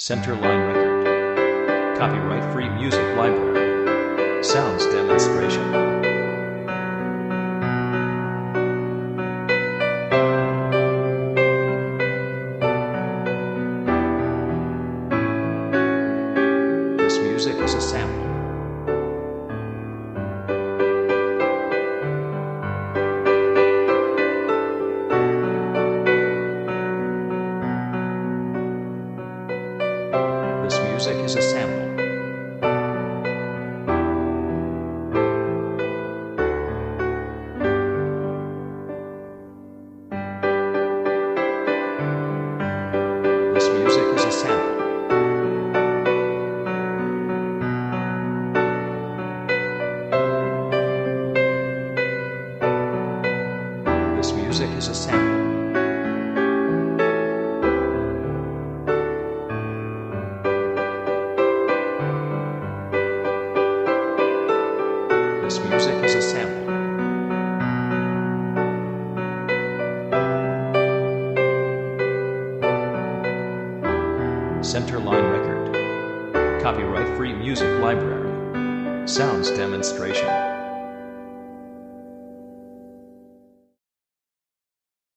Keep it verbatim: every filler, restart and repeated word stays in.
Centerline Record. Copyright Free Music Library. Sounds Demonstration. This music is a sample. This music is a sample. This music is a sample. This music is a sample. This music is a sample. Centerline Record. Copyright Free Music Library. Sounds Demonstration.